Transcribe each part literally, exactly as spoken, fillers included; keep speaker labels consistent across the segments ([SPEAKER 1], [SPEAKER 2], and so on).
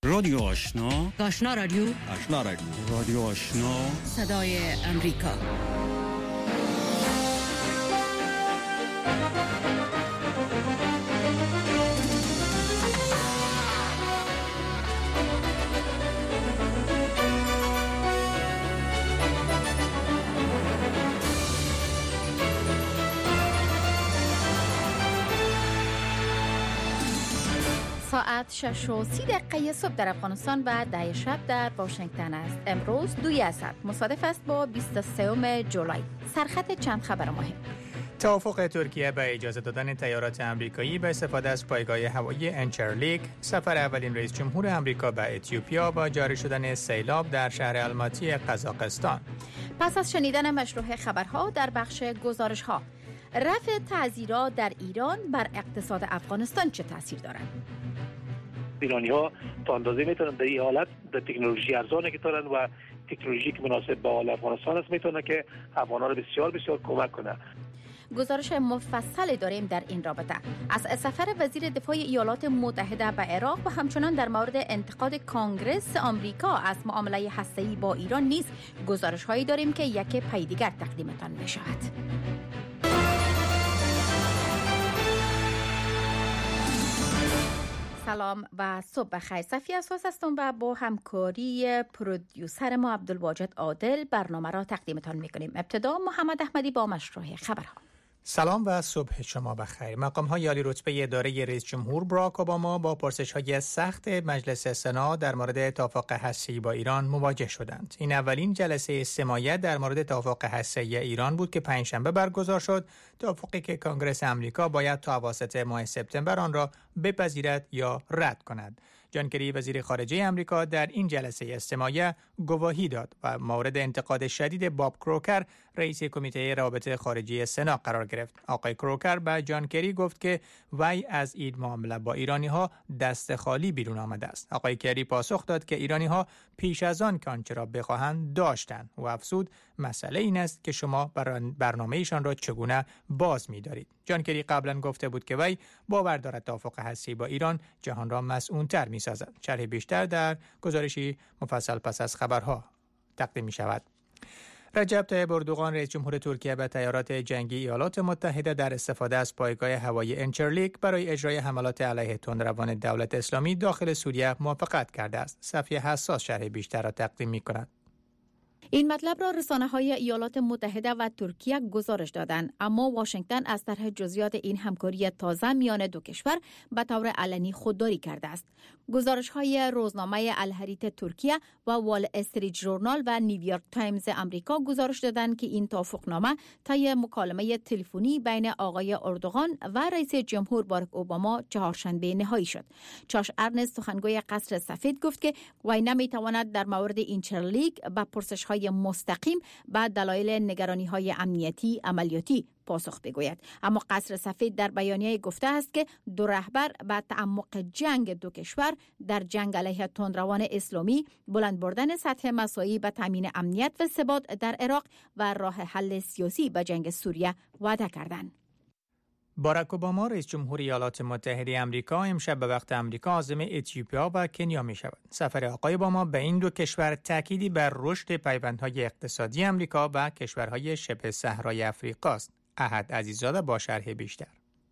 [SPEAKER 1] رادیو آشنا،
[SPEAKER 2] آشنا رادیو،
[SPEAKER 1] آشنا رادیو، رادیو آشنا،
[SPEAKER 2] صدای امریکا.
[SPEAKER 3] ساعت شش و سی دقیقه صبح در افغانستان و ده شب در واشنگتن است. امروز دوی اسد مصادف است با بیست و سوم جولای. سرخط چند خبر مهم.
[SPEAKER 4] توافق ترکیه به اجازه دادن تیارات آمریکایی به استفاده از پایگاه هوایی انچرلیک، سفر اولین رئیس جمهور آمریکا به اتیوپیا با جاری شدن سیلاب در شهر الماتی قزاقستان.
[SPEAKER 3] پس از شنیدن مشروع خبرها در بخش گزارش‌ها، رفع تعزیرات در ایران بر اقتصاد افغانستان چه تاثیر دارد؟
[SPEAKER 5] ایرانی ها تا اندازه میتونن در این حالت در تکنولوژی ارزانی که دارن و تکنولوژی که مناسب با حال افغانستان است میتونه که افغان‌ها رو بسیار بسیار کمک کنه.
[SPEAKER 3] گزارش مفصل داریم در این رابطه از سفر وزیر دفاع ایالات متحده به عراق و همچنان در مورد انتقاد کانگرس آمریکا از معامله هسته‌ای با ایران نیز گزارش هایی داریم که یک پی دیگر تقدیمتان می شود. سلام و صبح بخیر. صفیه اساس هستم و با همکاری پرودیوسر ما عبدالواجد عادل برنامه را تقدیمتان میکنیم. ابتدا محمد احمدی با مشروع خبرها.
[SPEAKER 4] سلام و صبح شما بخیر. مقام‌های عالی رتبه اداره رئیس جمهور باراک اوباما با پرسش‌های سخت مجلس سنا در مورد توافق هسته‌ای با ایران مواجه شدند. این اولین جلسه سماعت در مورد توافق هسته‌ای ایران بود که پنجشنبه برگزار شد، توافقی که کنگره آمریکا باید تا اواسط ماه سپتامبر آن را بپذیرد یا رد کند. جان کری وزیر خارجه آمریکا در این جلسه استماعی گواهی داد و مورد انتقاد شدید باب کروکر رئیس کمیته روابط خارجی سنا قرار گرفت. آقای کروکر به جان کری گفت که وی از این معامله با ایرانی ها دست خالی بیرون آمده است. آقای کری پاسخ داد که ایرانی ها پیش از آن که آنچه را بخواهند داشتند و افزود مسئله این است که شما برنامه ایشان را چگونه باز می دارید. جان کری قبلا گفته بود که وی باور دارد توافق هسته‌ای با ایران جهان را مسئول‌تر می سازد. شرح بیشتر در گزارشی مفصل پس از خبرها تقدیم می شود. رجب طیب اردوغان رئیس جمهور ترکیه به تیارات جنگی ایالات متحده در استفاده از پایگاه هوایی انچرلیک برای اجرای حملات علیه تندروان دولت اسلامی داخل سوریه موافقت کرده است. صفیه حساس شرح بیشتر را تقدیم می کند.
[SPEAKER 3] این مطلب را رسانه‌های ایالات متحده و ترکیه گزارش دادند، اما واشنگتن از طرح جزئیات این همکاری تازه میان دو کشور به طور علنی خودداری کرده است. گزارش‌های روزنامه الحریت ترکیه و وال استریت ژورنال و نیویورک تایمز آمریکا گزارش دادند که این توافقنامه طی مکالمه تلفنی بین آقای اردوغان و رئیس جمهور باراک اوباما چهارشنبه نهایی شد. چاش ارنست سخنگوی قصر سفید گفت که وی نمی‌تواند در مورد اینچرلیک به پرسش‌های مستقیم بعد دلایل نگرانی‌های امنیتی عملیاتی پاسخ بگوید، اما قصر سفید در بیانیه گفته است که دو رهبر به تعمق جنگ دو کشور در جنگ علیه تندروان اسلامی، بلند بردن سطح مساعی به تامین امنیت و ثبات در عراق و راه حل سیاسی به جنگ سوریه وعده کردند.
[SPEAKER 4] باراک اوباما رئیس جمهور ایالات متحده آمریکا امشب به وقت آمریکا عازم اتیوپیا و کنیا می شود. سفر آقای اوباما به این دو کشور تأکیدی بر رشد پیوندهای اقتصادی آمریکا و کشورهای شبه صحرای آفریقا است. احد عزیزاده با شرح بیشتر.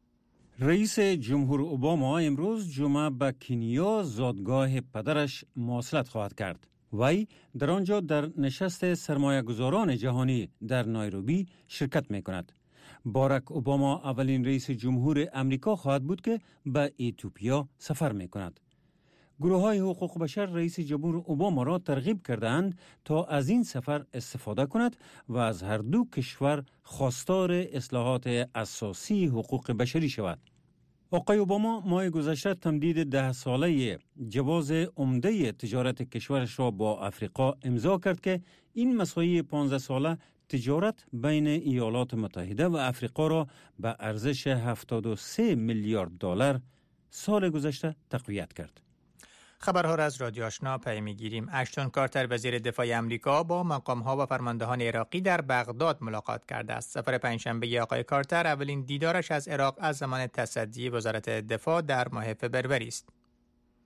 [SPEAKER 1] رئیس جمهور اوباما امروز جمعه به کنیا زادگاه پدرش مواصلت خواهد کرد. وی در آنجا در نشست سرمایه‌گذاران جهانی در نایروبی شرکت می کند. باراک اوباما اولین رئیس جمهور امریکا خواهد بود که به اتیوپیا سفر می کند. گروه های حقوق بشر رئیس جمهور اوباما را ترغیب کردند تا از این سفر استفاده کند و از هر دو کشور خواستار اصلاحات اساسی حقوق بشری شود. آقای اوباما ماه گذشته تمدید ده ساله جواز عمده تجارت کشورش را با افریقا امضا کرد که این مساعی پانزده ساله تجارت بین ایالات متحده و افریقا را به ارزش هفتاد و سه میلیارد دلار سال گذشته تقویت کرد.
[SPEAKER 4] خبرها را از رادیو آشنا پی می‌گیریم. اشتون کارتر وزیر دفاع آمریکا با مقام‌ها و فرماندهان عراقی در بغداد ملاقات کرده است. سفر پنجشنبه آقای کارتر اولین دیدارش از عراق از زمان تصدی وزارت دفاع در ماه فوریه است.
[SPEAKER 6] The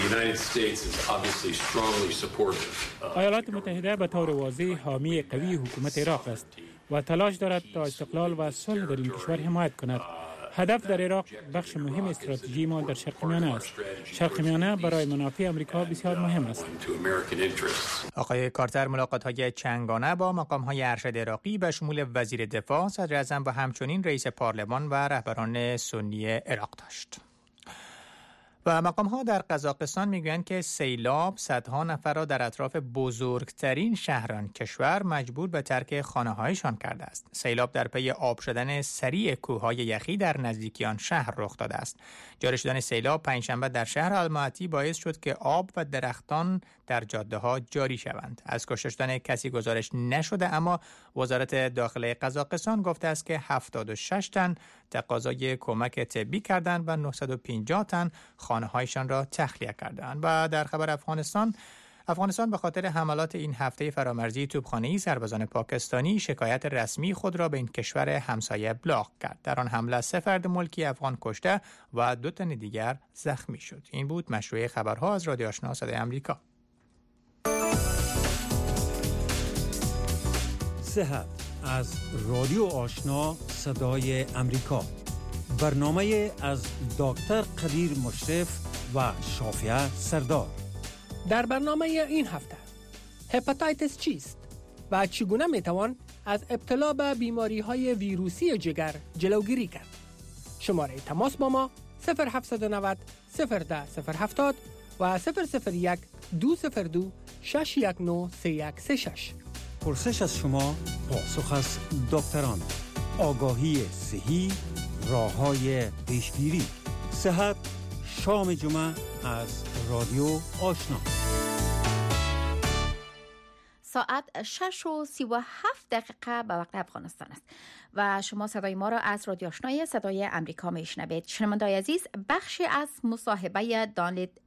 [SPEAKER 6] ایالات متحده به طور واضح حامی قوی حکومت عراق است و تلاش دارد تا استقلال و صلح در این کشور حمایت کند. هدف در عراق بخش مهم استراتژی ما در شرق میانه است. شرق میانه برای منافع آمریکا بسیار مهم است.
[SPEAKER 4] آقای کارتر ملاقات‌های چندگانه با مقام‌های ارشد عراقی به شمول وزیر دفاع، صدر اعظم و همچنین رئیس پارلمان و رهبران سنی عراق داشت. و مقام‌ها در قزاقستان میگویند که سیلاب صدها نفر را در اطراف بزرگترین شهران کشور مجبور به ترک خانه‌هایشان کرده است. سیلاب در پی آب شدن سریع کوههای یخی در نزدیکی آن شهر رخ داده است. جاری شدن سیلاب پنجشنبه در شهر الماتی باعث شد که آب و درختان در جاده‌ها جاری شوند. از کشته شدن کسی گزارش نشده، اما وزارت داخله قزاقستان گفته است که هفتاد و شش تن تقاضای کمک طبی کردند و نهصد و پنجاه تن خانه‌هایشان را تخلیه کردند. و در خبر افغانستان، افغانستان به خاطر حملات این هفته فرامرزی توپخانه‌ای سربازان پاکستانی شکایت رسمی خود را به این کشور همسایه ابلاغ کرد. در آن حمله سه فرد ملکی افغان کشته و دو تن دیگر زخمی شد. این بود مشروع خبرها از رادیو آشنا صدای آمریکا.
[SPEAKER 1] صحت از رادیو آشنا صدای امریکا. برنامه از دکتر قدیر مشرف و شافیه سردار.
[SPEAKER 7] در برنامه این هفته هپاتیتس چیست و چگونه میتوان از ابتلا به بیماری های ویروسی جگر جلوگیری کرد؟ شماره تماس با ما صفر هفت نه صفر صفر ده صفر هفتاد و صفر صفر یک دو صفر دو شش یک نه سه یک سه شش.
[SPEAKER 1] پرسش از شما، پاسخ از دکتران. آگاهی صحی، راه‌های پیشگیری. صحت شام جمعه از رادیو آشنا.
[SPEAKER 3] ساعت شش و سی و هفت دقیقه به وقت افغانستان است و شما صدای ما را از رادیو آشنای صدای امریکا میشنوید. شنوندگان عزیز، بخشی از مصاحبه دانلید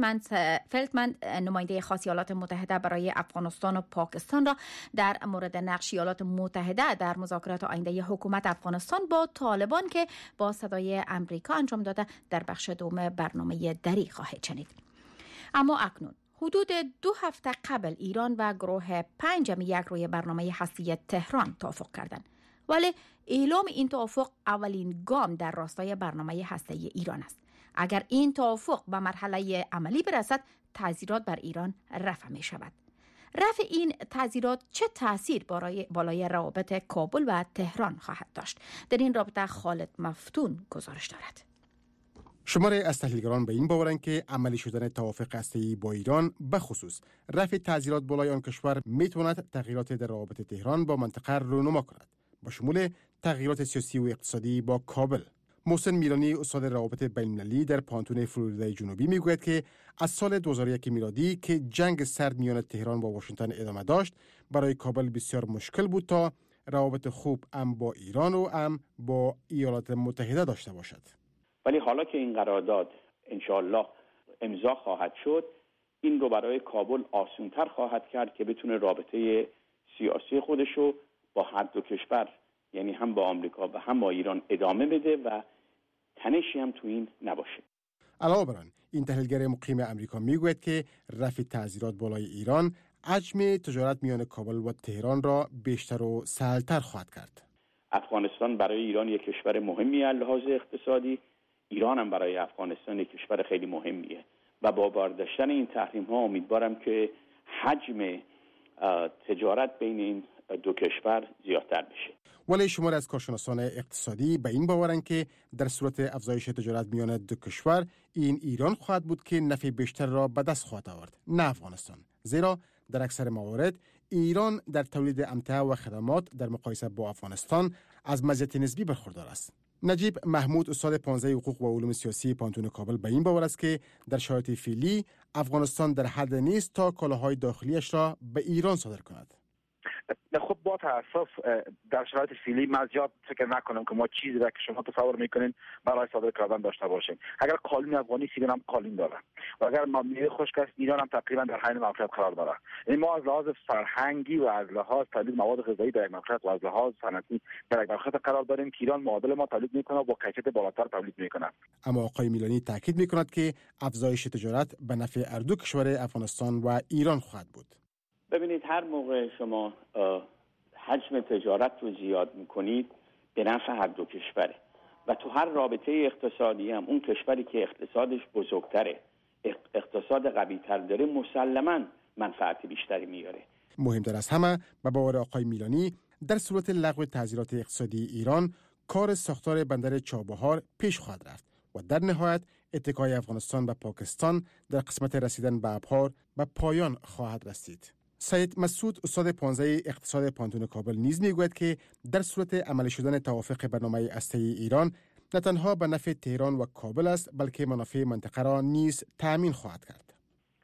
[SPEAKER 3] فلتمن نماینده خاص ایالات متحده برای افغانستان و پاکستان را در مورد نقش ایالات متحده در مذاکرات آینده حکومت افغانستان با طالبان که با صدای امریکا انجام داده در بخش دوم برنامه دری خواهید شنید. اما اکنون حدود دو هفته قبل ایران و گروه پنجم یک روی برنامه هستی تهران توافق کردند. ولی اعلام این توافق اولین گام در راستای برنامه هستی ایران است. اگر این توافق به مرحله عملی برسد، تعزیرات بر ایران رفع می شود. رفع این تعزیرات چه تأثیر بالای, بالای روابط کابل و تهران خواهد داشت؟ در این رابطه خالد مفتون گزارش دارد.
[SPEAKER 8] شماره از تحلیلگران به این باورند که عملی شدن توافق هسته‌ای با ایران به خصوص رفع تعزیرات بالای آن کشور میتواند تغییرات در روابط تهران با منطقه رونما کند، با شمول تغییرات سیاسی و اقتصادی با کابل. محسن میرانی، استاد روابط بین‌المللی در پانتون فلوریدای جنوبی میگوید که از سال دو هزار و یک میلادی که جنگ سرد میان تهران و واشنگتن ادامه داشت، برای کابل بسیار مشکل بود تا روابط خوب هم با ایران و هم با ایالات متحده داشته باشد.
[SPEAKER 9] ولی حالا که این قرارداد انشاءالله امضا خواهد شد، این رو برای کابل آسان‌تر خواهد کرد که بتونه رابطه سیاسی خودش رو با هر دو کشور، یعنی هم با آمریکا و هم با ایران ادامه بده و تنشی هم تو این نباشه.
[SPEAKER 8] علاوه بر آن، این تحلیلگر مقیم امریکا میگوید که رفع تعزیرات بالای ایران حجم تجارت میان کابل و تهران را بیشتر و سهل‌تر خواهد کرد.
[SPEAKER 9] افغانستان برای ایران یک کشور مهمی از لحاظ اقتصادی، ایران هم برای افغانستان یک کشور خیلی مهمیه و با برداشتن این تحریم ها امیدوارم که حجم تجارت بین این دو کشور زیادتر بشه.
[SPEAKER 8] ولی شمار از کارشناسان اقتصادی به این باورند که در صورت افزایش تجارت میان دو کشور، این ایران خواهد بود که نفع بیشتر را به دست خواهد آورد، نه افغانستان. زیرا در اکثر موارد ایران در تولید امتعه و خدمات در مقایسه با افغانستان از مزیت نسبی برخوردار است. نجیب محمود، استاد پانزده حقوق و علوم سیاسی پانتون کابل، به این باور است که در شرایط فعلی افغانستان در حد نیست تا کالاهای داخلیش را به ایران صادر کند.
[SPEAKER 10] خب با تاسف در شرایط فعلی من زیاد فکر نکنم که ما چیزی را که شما تصور میکنین برای صادر کردن داشته باشیم. اگر قالین افغانی سیدن هم قالین داره و اگر میوه خشک است ایران هم تقریبا در حین موقعیت قرار داره. این ما از لحاظ فرهنگی و از لحاظ تولید مواد غذایی در یک موقعیت و از لحاظ صنعتی در یک موقعیت قرار داریم که ایران معادل ما تولید میکنه و با کیفیت بالاتر تولید میکنه.
[SPEAKER 8] اما آقای میلانی تاکید میکند که افزایش تجارت به نفع هر دو کشور افغانستان و ایران خواهد بود.
[SPEAKER 9] ببینید هر موقع شما حجم تجارت رو زیاد میکنید به نفع هر دو کشوره و تو هر رابطه اقتصادی هم اون کشوری که اقتصادش بزرگتره، اقتصاد قوی‌تر داره، مسلماً منفعت بیشتری میاره.
[SPEAKER 8] مهمتر از همه به باور آقای میلانی در صورت لغو تعزیرات اقتصادی ایران کار ساختار بندر چابهار پیش خواهد رفت و در نهایت اتکای افغانستان به پاکستان در قسمت رسیدن به ابحار به پایان خواهد رسید. سید مسعود استاد پانزده اقتصاد پانتون کابل نیز میگوید که در صورت عملی شدن توافق برنامه هسته‌ای ایران نه تنها به نفع تهران و کابل است بلکه منافع منطقه را نیز تأمین خواهد کرد.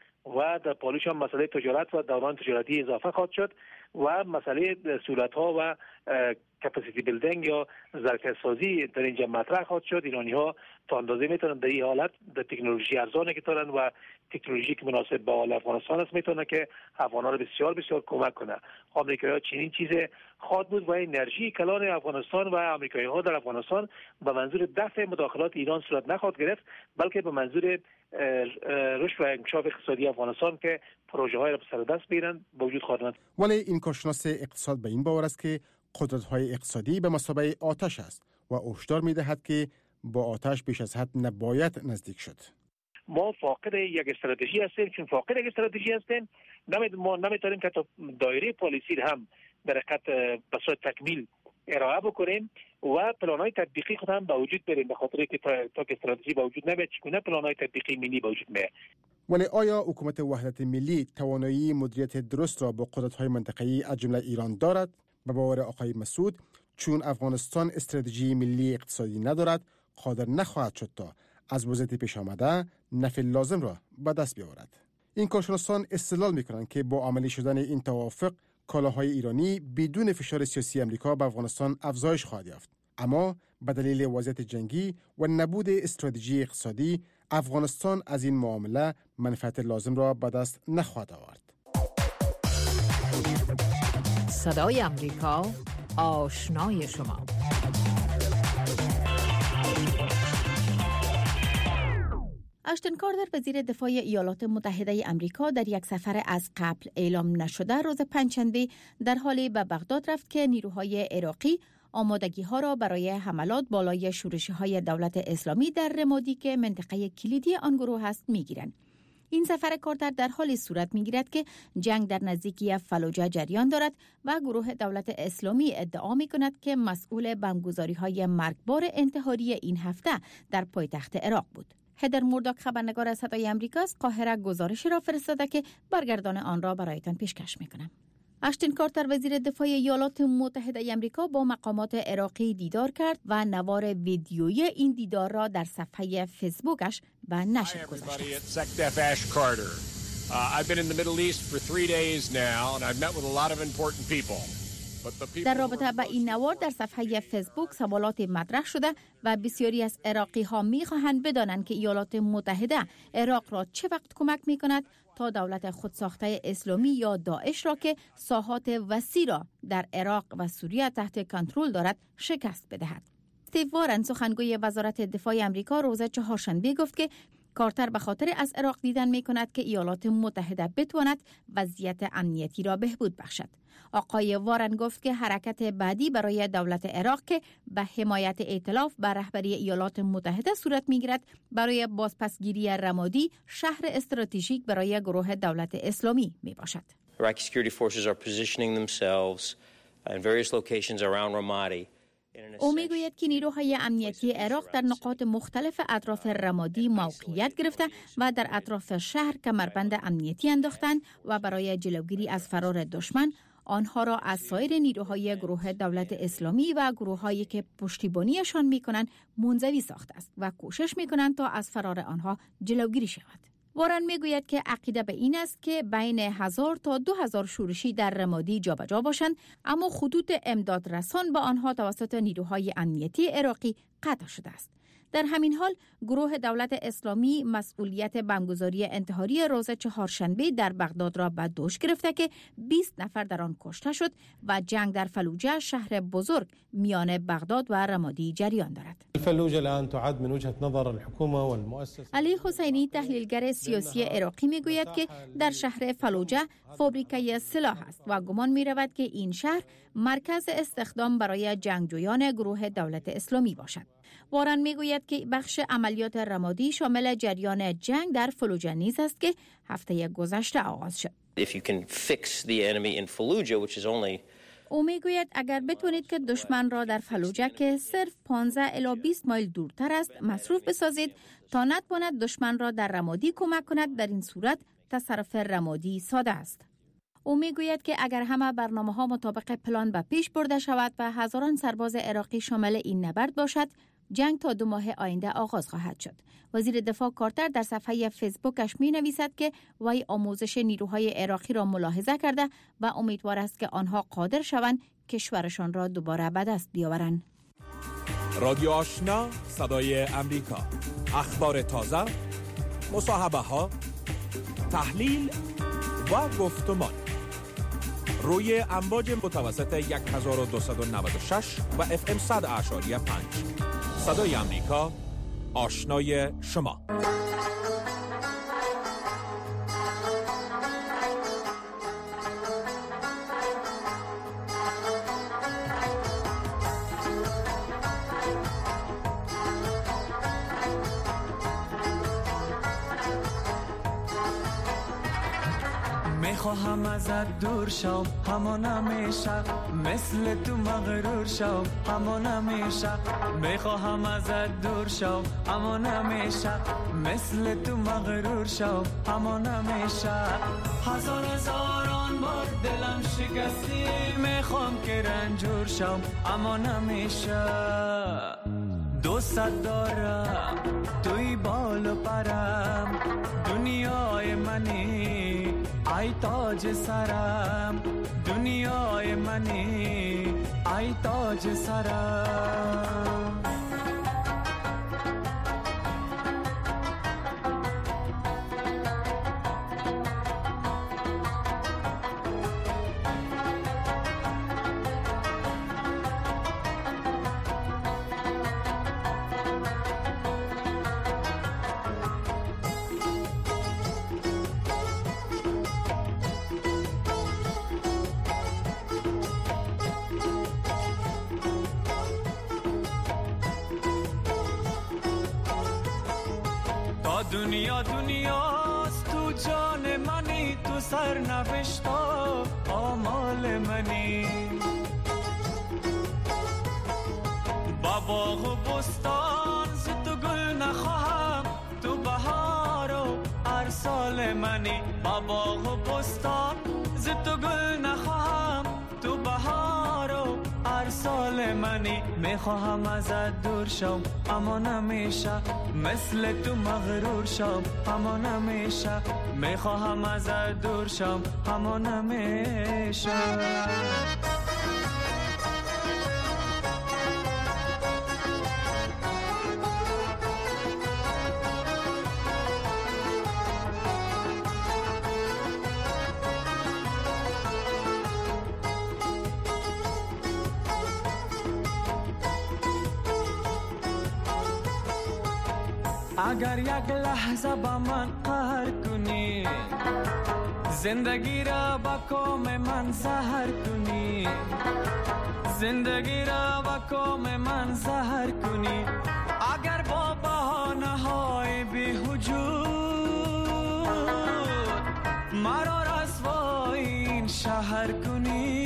[SPEAKER 5] و در پالیش هم مسئله تجارت و دوران تجارتی اضافه خواهد شد و مسئله سهولت‌ها و کپاسیتی بیلدینگ یا ظرفیت سازی در اینجا مطرح خواهد شد. ایرانی ها تا اندازه میتونن در این حالت در تکنولوژی ارزانی که دارن و تکنولوژی که مناسب با حال افغانستان است میتونه که افغانان رو بسیار بسیار کمک کنه. آمریکایی‌ها چنین چیز خواهد بود و انرژی کلان افغانستان و آمریکایی‌ها در افغانستان به منظور دفع مداخلات ایران صورت نخواهد گرفت بلکه به منظور رشد و انکشاف اقتصادی افغانستان که پروژه های را به سر دست بیارن به وجود خواهد آمد.
[SPEAKER 8] ولی این کارشناس اقتصاد به این باور است که قدرت‌های اقتصادی به مثابه آتش است و هشدار می‌دهد که با آتش بیش از حد نباید نزدیک شد.
[SPEAKER 5] ما فاقد یک استراتژی هستیم. چون فاقد یک استراتژی هستیم نمی ما نمیتونیم که تا دایره پالیسی هم در حقیقت به صورت تکمیل ارائه بکنیم و پلان‌های تطبیقی خود هم به وجود بریم به خاطر که تا, تا که استراتژی به وجود نمیاد چگونه پلان‌های تطبیقی ملی به وجود میاد.
[SPEAKER 8] ولی آیا حکومت وحدت ملی توانایی مدیریت درست را با قدرت‌های منطقه‌ای از جمله ایران دارد؟ به باور آقای مسعود چون افغانستان استراتژی ملی اقتصادی ندارد قادر نخواهد شد تا از وضعیت پیش آمده نفع لازم را به دست بیاورد. این کارشناسان استدلال می‌کنند که با عملی شدن این توافق کالاهای ایرانی بدون فشار سیاسی امریکا به افغانستان افزایش خواهد یافت، اما به دلیل وضعیت جنگی و نبود استراتژی اقتصادی افغانستان از این معامله منفعت لازم را به دست نخواهد آورد.
[SPEAKER 2] صدای امریکا آشنای شما.
[SPEAKER 3] اشتن کارتر وزیر دفاع ایالات متحده امریکا در یک سفر از قبل اعلام نشده روز پنجشنبه در حالی به بغداد رفت که نیروهای عراقی آمادگی ها را برای حملات بالای شورشی های دولت اسلامی در رمادی که منطقه کلیدی آن گروه است میگیرند. این سفر کارتر در حالی صورت میگیرد که جنگ در نزدیکی فلوجه جریان دارد و گروه دولت اسلامی ادعا می کند که مسئول بمبگذاری های مرگبار انتحاری این هفته در پایتخت عراق بود. هدر مورداک خبرنگار صدای آمریکا از قاهره گزارشی را فرستاده که برگردان آن را برایتان پیشکش میکنم. اشتن کارتر وزیر دفاع ایالات متحده آمریکا با مقامات عراقی دیدار کرد و نوار ویدیویی این دیدار را در صفحه فیسبوکش به نشر گذاشت. در رابطه با این نوار در صفحه فیسبوک سوالات مطرح شده و بسیاری از عراقی ها می خواهند بدانند که ایالات متحده عراق را چه وقت کمک می کند تا دولت خودساخته اسلامی یا داعش را که ساحات وسیع را در عراق و سوریه تحت کنترل دارد شکست بدهد. استیو وارن سخنگوی وزارت دفاع آمریکا روز چهارشنبه گفت که کارتر به خاطر از عراق دیدن می کند که ایالات متحده بتواند وضعیت امنیتی را بهبود بخشد. آقای وارن گفت که حرکت بعدی برای دولت عراق که به حمایت ائتلاف بر رهبری ایالات متحده صورت می‌گیرد برای بازپسگیری رمادی شهر استراتژیک برای گروه دولت اسلامی میباشد.
[SPEAKER 11] Iraqi security forces are positioning themselves in various locations around Ramadi.
[SPEAKER 3] او میگوید که نیروهای امنیتی عراق در نقاط مختلف اطراف رمادی موقعیت گرفته و در اطراف شهر کمربند امنیتی انداختند و برای جلوگیری از فرار دشمن آنها را از سایر نیروهای گروه دولت اسلامی و گروه‌هایی که پشتیبانیشان می‌کنند منزوی ساخته است و کوشش می‌کنند تا از فرار آنها جلوگیری شود. وارن میگوید که عقیده به این است که بین هزار تا دو هزار شورشی در رمادی جابجا باشند، اما خطوط امداد رسان به آنها توسط نیروهای امنیتی عراقی قطع شده است. در همین حال گروه دولت اسلامی مسئولیت بمبگذاری انتحاری روز چهارشنبه در بغداد را به دوش گرفته که بیست نفر در آن کشته شد و جنگ در فلوجه شهر بزرگ میان بغداد و رمادی جریان دارد.
[SPEAKER 12] فلوجه الان تعد من وجهة نظر الحكومة والمؤسسة.
[SPEAKER 3] علی حسینی تحلیلگر سیاسی عراقی میگوید که در شهر فلوجه فابریکه سلاح است و گمان می رود که این شهر مرکز استخدام برای جنگجویان گروه دولت اسلامی باشد. وارن میگوید که بخش عملیات رمادی شامل جریان جنگ در فلوجه نیز است که هفته گذشته آغاز شد.
[SPEAKER 11] If you can fix the enemy in Fallujah, which is only
[SPEAKER 3] او میگوید اگر بتونید که دشمن را در فلوجه که صرف پانزده الی بیست مایل دورتر است مصروف بسازید تا نتواند دشمن را در رمادی کمک کند، در این صورت تصرف رمادی ساده است. او میگوید که اگر همه برنامه ها مطابق پلان به پیش برده شود و هزاران سرباز عراقی شامل این نبرد باشد، جنگ تا دو ماه آینده آغاز خواهد شد. وزیر دفاع کارتر در صفحه فیسبوکش می نویسد که وی آموزش نیروهای عراقی را ملاحظه کرده و امیدوار است که آنها قادر شوند کشورشان را دوباره به دست بیاورند.
[SPEAKER 13] رادیو آشنا، صدای امریکا، اخبار تازه، مصاحبه ها، تحلیل و گفتمان روی امواج متوسط هزار و دویست و نود و شش و اف ام صد اعشاری پنج. صدای امریکا، آشنای شما.
[SPEAKER 14] میخواهم ازت دور شو همان همیشه، مثل تو مغرور شو همان همیشه. میخواهم ازت دور شو همان همیشه، مثل تو مغرور شو همان همیشه. هزار هزاران بار دلم شکستی، میخوام که رنجور شو همان همیشه. دوست دارم توی بال و پرم، دنیای منی ای تاج سرم، دنیای منی ای تاج سرم. دنیا دنیاست تو جان منی، تو سرنوشتا آمال منی. با باغ و بستان ز تو گل نخواهم، تو بهار و ارسال منی. با باغ و بستان ز تو گل نخواهم، تو بهار و ارسال منی. میخواهم ازت دور شم اما نمیشه، مثل تو مغرور شم اما نمیشه. میخواهم ازت دور شم اما نمیشه. اگر یک لحظه با من قهر کنی، زندگی را با کام من زهر کنی. زندگی را با کام من زهر کنی. اگر با بهانه های بی‌وجود مرا رسوای این شهر کنی.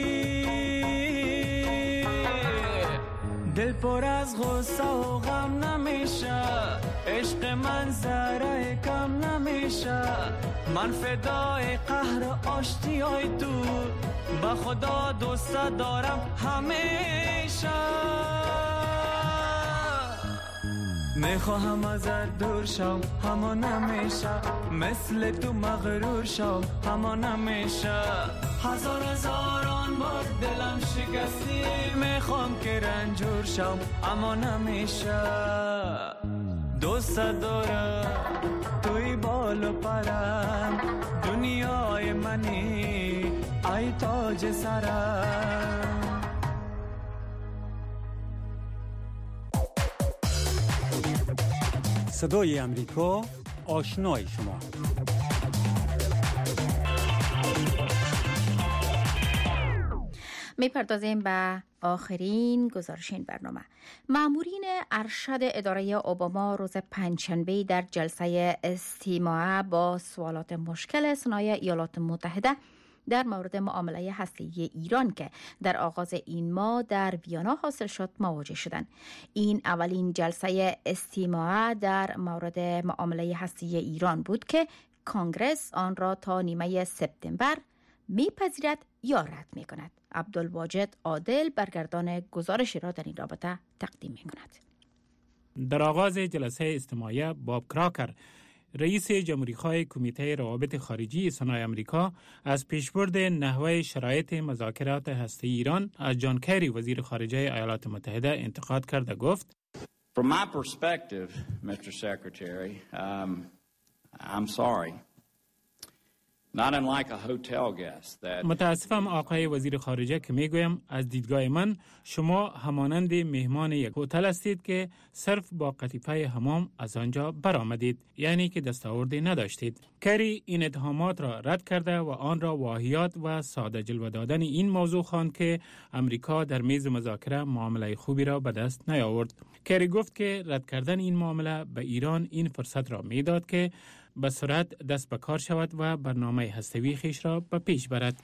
[SPEAKER 14] دل پر از غصه و غم نمیشه، عشق من ذره کم نمیشه. من فدای قهر و آشتیای تو، با خدا دوست دارم همیشه. میخواهم ازت دور شم اما نمیشه، مثل تو مغرور شم اما نمیشه. هزار هزاران بار دلم شکستی، میخوام که رنجور شم اما نمیشه. دوست دارم توی بال و پرم، دنیای منی ای تاج سرم.
[SPEAKER 1] صدای امریکا، آشنای شما.
[SPEAKER 3] میپردازیم به آخرین گزارش این برنامه. مامورین ارشد اداره اوباما روز پنجشنبه در جلسه استماع با سوالات مشکل صنایع ایالات متحده در مورد معامله هسته‌ای ایران که در آغاز این ماه در ویانا حاصل شد مواجه شدند. این اولین جلسه استماع در مورد معامله هسته‌ای ایران بود که کنگره آن را تا نیمه سپتامبر میپذیرد یا رد میکند. عبدالواجد عادل برگردان گزارشی را در این رابطه تقدیم میکند.
[SPEAKER 6] در آغاز جلسه استماعی باب کراکر رئیس جمهوری‌خواه کمیته روابط خارجی صنایع آمریکا از پیشبرد نحوه شرایط مذاکرات هسته‌ای ایران از جان کری وزیر خارجه ایالات متحده انتقاد کرد و گفت
[SPEAKER 15] From my perspective, Mister Secretary, um, I'm sorry. Not unlike a hotel guest that
[SPEAKER 6] متاسفم آقای وزیر خارجه که میگویم از دیدگاه من شما همانند مهمان یک هتل هستید که صرف با قطیفه حمام از آنجا برآمدید، یعنی که دستاوردی نداشتید. کری این اتهامات را رد کرده و آن را واهیات و ساده جلوه دادن این موضوع خواند که امریکا در میز مذاکره معامله خوبی را به دست نیاورد. کری گفت که رد کردن این معامله به ایران این فرصت را میداد که به سرعت دست به کار شود و برنامه هسته‌ای خویش را به پیش برد.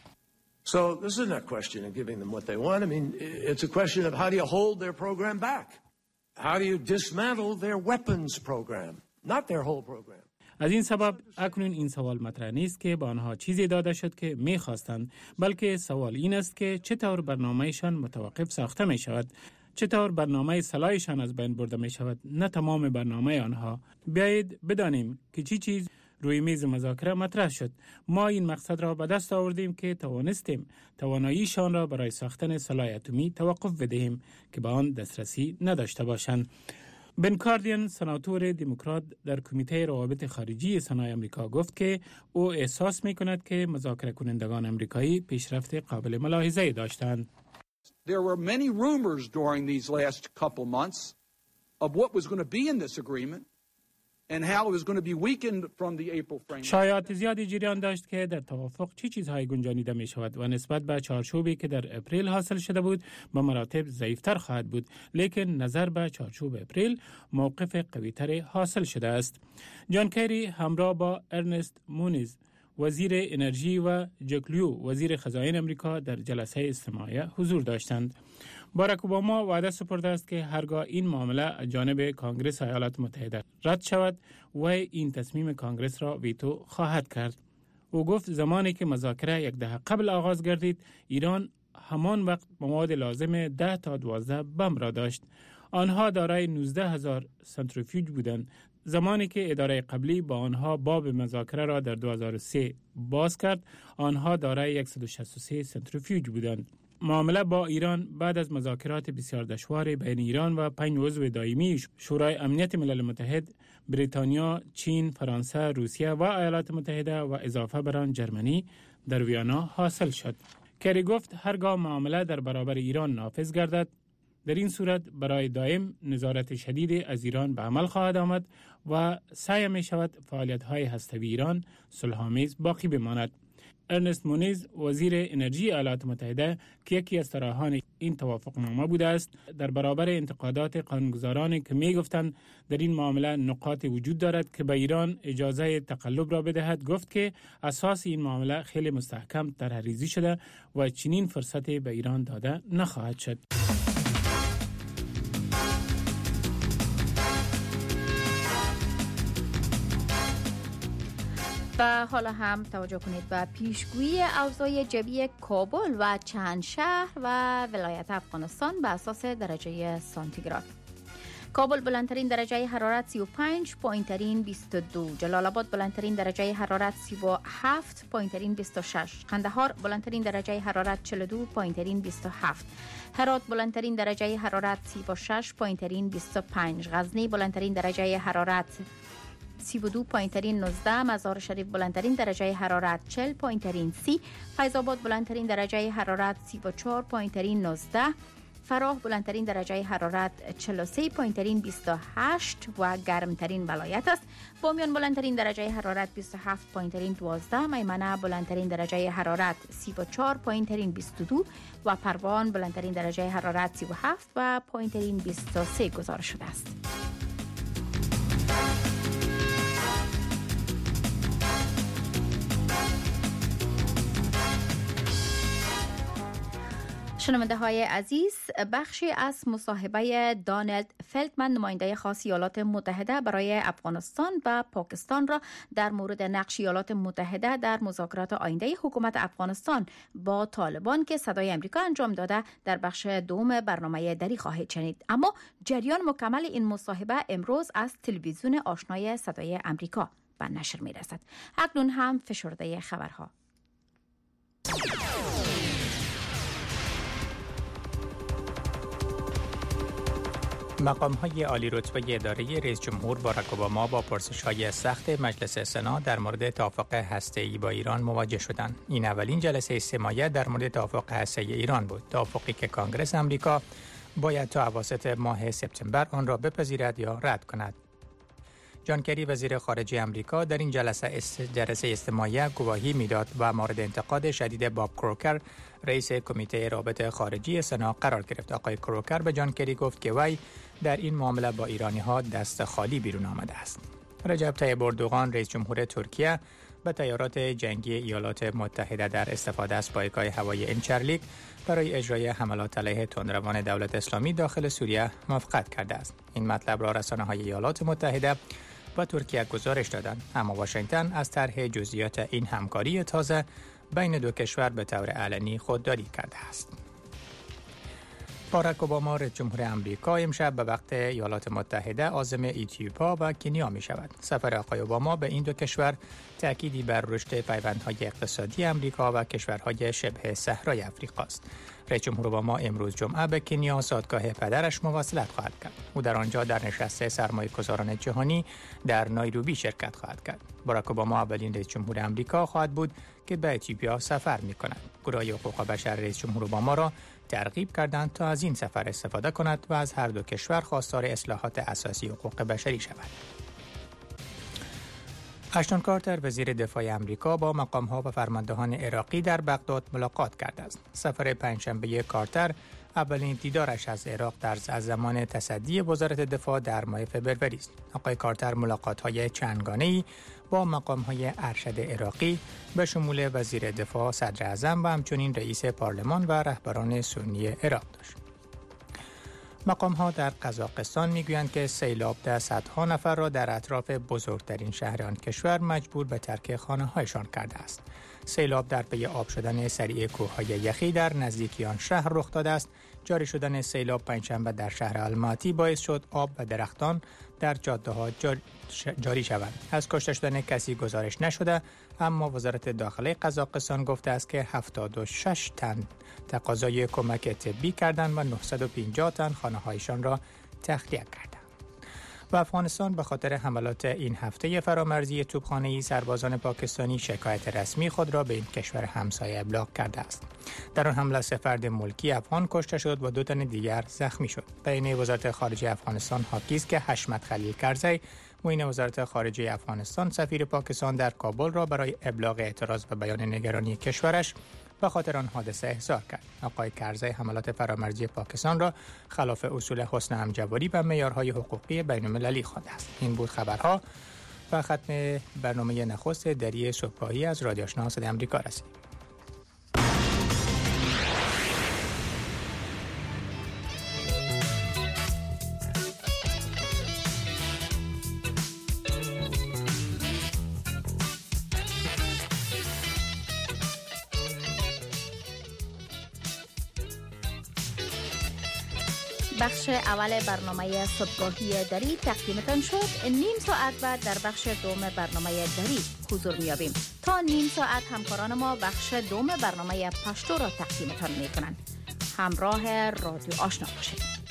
[SPEAKER 16] So this isn't a question of giving them what they want. I mean, it's a question of how do you hold their program back? How do you dismantle their weapons program, not their whole program?
[SPEAKER 6] از این سبب اکنون این سوال مطرح نیست که به آنها چیزی داده شد که می‌خواستند، بلکه سوال این است که چطور برنامه‌شان متوقف ساخته می شود، چطور برنامه سلاحشان از بین برده می شود، نه تمام برنامه آنها. بیایید بدانیم که چی چیز روی میز مذاکره مطرح شد. ما این مقصد را به دست آوردیم که توانستیم تواناییشان را برای ساختن سلاح اتمی توقف بدهیم که به آن دسترسی نداشته باشند. بن کاردین، سناتور دموکرات در کمیته روابط خارجی صنایع آمریکا گفت که او احساس می کند که مذاکره کنندگان آمریکایی پیشرفت قابل ملاحظه داشتند.
[SPEAKER 17] There were many rumors during these last couple months of what was going to be in this agreement and how it was going to be weakened from the April framework.
[SPEAKER 6] شایعات زیادی جریان داشت که در توافق چی چیزهای گنجانیده می شود و نسبت به چارچوبی که در اپریل حاصل شده بود به مراتب ضعیفتر خواهد بود، لیکن نظر به چارچوب اپریل موقف قویتر حاصل شده است. جان کری همراه با ارنست مونیز وزیر انرژی و جکلیو وزیر خزائن امریکا در جلسه استماعی حضور داشتند. باراک اوباما وعده سپرده است که هرگاه این معامله از جانب کانگرس ایالات متحده رد شود و این تصمیم کانگرس را ویتو خواهد کرد. او گفت زمانی که مذاکره یک دهه قبل آغاز گردید، ایران همان وقت مواد لازم ده تا دوازده بمب را داشت. آنها دارای نوزده هزار سنتریفیوژ بودند. زمانی که اداره قبلی با آنها باب مذاکره را در دو هزار و سه باز کرد، آنها دارای صد و شصت و سه سنتریفیوژ بودند. معامله با ایران بعد از مذاکرات بسیار دشوار بین ایران و پنج عضو دائمی شورای امنیت ملل متحد، بریتانیا، چین، فرانسه، روسیه و ایالات متحده و اضافه بر آن جرمنی در ویانا حاصل شد. کری گفت هرگاه معامله در برابر ایران نافذ گردد، در این صورت برای دائم نظارت شدید از ایران به عمل خواهد آمد و سعی می شود فعالیت‌های هسته‌ای ایران صلح‌آمیز باقی بماند. ارنست مونیز وزیر انرژی ایالات متحده که یکی از طراحان این توافقنامه بوده است، در برابر انتقادات قانونگذارانی که می گفتند در این معامله نقاط وجود دارد که به ایران اجازه تقلب را بدهد، گفت که اساس این معامله خیلی مستحکم طرح‌ریزی شده و چنین فرصتی به ایران داده نخواهد شد.
[SPEAKER 3] و حالا هم توجه کنید به پیشگویی اوضاع جوی کابل و چند شهر و ولایت افغانستان به اساس درجه سانتیگراد. کابل بلندترین درجه حرارت سی و پنج، پایینترین بیست و دو. جلال آباد بلندترین درجه حرارت سی و هفت، پایینترین بیست و شش. قندهار بلندترین درجه حرارت چهل و دو، پایینترین بیست و هفت. هرات بلندترین درجه حرارت سی و شش، پایینترین بیست و پنج. غزنی بلندترین درجه حرارت سی و دو، پایینترین نوزده. مزار شریف بلندترین درجه حرارت چهل، پایینترین سی. فیض آباد بلندترین درجه حرارت سی و چهار، پایینترین نوزده. فراه بلندترین درجه حرارت چهل و سه، پایینترین بیست و هشت و گرمترین ولایت است. بامیان بلندترین درجه حرارت بیست و هفت، پایینترین دوازده. میمنه بلندترین درجه حرارت سی و چهار، پایینترین بیست و دو و پروان بلندترین درجه حرارت سی و هفت و پایینترین بیست و سه گزارش شده است. شنونده های عزیز، بخشی از مصاحبه دانالد فلتمن نماینده خاص ایالات متحده برای افغانستان و پاکستان را در مورد نقش ایالات متحده در مذاکرات آینده حکومت افغانستان با طالبان که صدای امریکا انجام داده در بخش دوم برنامه دری خواهید شنید. اما جریان مکمل این مصاحبه امروز از تلویزیون آشنای صدای امریکا به نشر می رسد. اکنون هم فشرده خبرها.
[SPEAKER 4] مقام‌های عالی رتبه اداره رئیس جمهور باراک اوباما با پرسش‌های سخت مجلس سنا در مورد توافق هسته‌ای با ایران مواجه شدند. این اولین جلسه حمایت در مورد توافق هسته‌ای ایران بود. توافقی که کنگره آمریکا باید تا اواسط ماه سپتامبر آن را بپذیرد یا رد کند. جان کری وزیر خارجه آمریکا در این جلسه جلسه اجتماعی گواهی میداد و مورد انتقاد شدید باب کروکر رئیس کمیته رابطه خارجی سنا قرار گرفت. آقای کروکر به جان کری گفت که وی در این معامله با ایرانی ها دست خالی بیرون آمده است. رجب طیب اردوغان رئیس جمهور ترکیه به تیارات جنگی ایالات متحده در استفاده از پایگاه هوایی انچرلیک برای اجرای حملات علیه تندروان دولت اسلامی داخل سوریه موافقت کرده است. این مطلب را رسانه‌های ایالات متحده و ترکیه گزارش دادند، اما واشنگتن از طرح جزئیات این همکاری تازه بین دو کشور به طور علنی خودداری کرده است. باراک اوباما رئیس جمهور آمریکا امشب به وقت ایالات متحده عازم اتیوپیا و کنیا می شود. سفر آقای اوباما به این دو کشور تأکیدی بر رشد پیوندهای اقتصادی آمریکا و کشورهای شبه صحرای آفریقا است. رئیس جمهور اوباما امروز جمعه به کنیا زادگاه پدرش مواصلت خواهد کرد. او در آنجا در نشست سرمایه‌گذاران جهانی در نایروبی شرکت خواهد کرد. باراک اوباما اولین رئیس جمهور آمریکا خواهد بود که به اتیوپیا سفر می‌کند. گروه حقوق بشر رئیس جمهور اوباما را ترغیب کردند تا از این سفر استفاده کند و از هر دو کشور خواستار اصلاحات اساسی حقوق بشری شود. اشتون کارتر وزیر دفاع آمریکا با مقام‌ها و فرماندهان عراقی در بغداد ملاقات کرده است. سفر پنجشنبه کارتر اولین دیدارش از عراق در از زمان تصدی وزارت دفاع در ماه فوریه است. آقای کارتر ملاقات‌های چندگانه‌ای با مقام‌های ارشد عراقی به شمول وزیر دفاع، صدر اعظم و همچنین رئیس پارلمان و رهبران سنی عراق داشت. مقام‌ها در قزاقستان می‌گویند که سیلاب ده صدها نفر را در اطراف بزرگترین شهر آن کشور مجبور به ترک خانه‌هایشان کرده است. سیلاب در پی آب شدن سریع کوه‌های یخی در نزدیکی آن شهر رخ داده است. جاری شدن سیلاب پنجشنبه در شهر الماتی باعث شد آب و درختان در جاده‌ها جاری شوند. از کشته شدن کسی گزارش نشده، اما وزارت داخله قزاقستان گفته است که هفتاد و شش تن تقاضای کمک طبی کردند و نهصد و پنجاه تن خانه‌هایشان را تخلیه کردند. و افغانستان به خاطر حملات این هفته فرامرزی توپخانه‌ای سربازان پاکستانی شکایت رسمی خود را به این کشور همسایه ابلاغ کرده است. در آن حمله سه فرد ملکی افغان کشته شد و دو تن دیگر زخمی شد. بین وزارت خارجه افغانستان حاکی است که حشمت خلیل کرزی معین وزارت خارجه افغانستان سفیر پاکستان در کابل را برای ابلاغ اعتراض و بیان نگرانی کشورش به خاطر آن حادثه احضار کرد. آقای کرزی حملات فرامرزی پاکستان را خلاف اصول حسن همجواری و معیارهای حقوقی بین‌المللی خوانده است. این بود خبرها و ختم برنامه نخست دری صبحگاهی از رادیو آشنا صدای آمریکا رسید.
[SPEAKER 3] بخش اول برنامه صبحگاهی دری تقدیمتان شد. نیم ساعت بعد در بخش دوم برنامه دری حضور می‌یابیم. تا نیم ساعت همکاران ما بخش دوم برنامه پشتو را تقدیمتان می‌کنند. همراه رادیو آشنا باشید.